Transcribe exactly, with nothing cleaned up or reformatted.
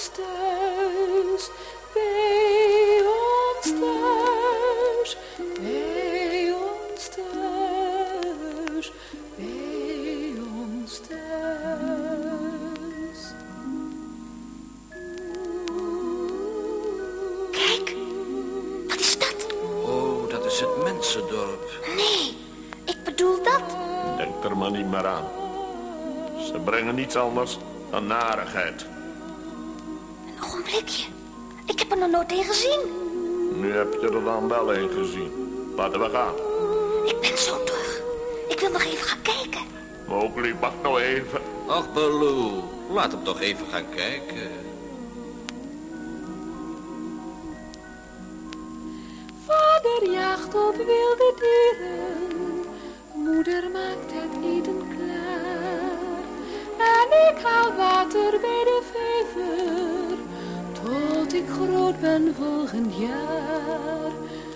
ons thuis, bij ons thuis, bij ons thuis, bij ons thuis. Kijk, wat is dat? Oh, dat is het mensendorp. Nee, ik bedoel dat. Denk er maar niet meer aan. Ze brengen niets anders dan narigheid. Een ogenblikje. Ik heb er nog nooit een gezien. Nu heb je er dan wel een gezien. Laten we gaan. Ik ben zo terug. Ik wil nog even gaan kijken. Mowgli, wacht nou even. Ach, Baloo, laat hem toch even gaan kijken. Vader jaagt op wilde dieren, moeder maakt het eten klaar. En ik haal water bij de vijver, tot ik groot ben volgend jaar.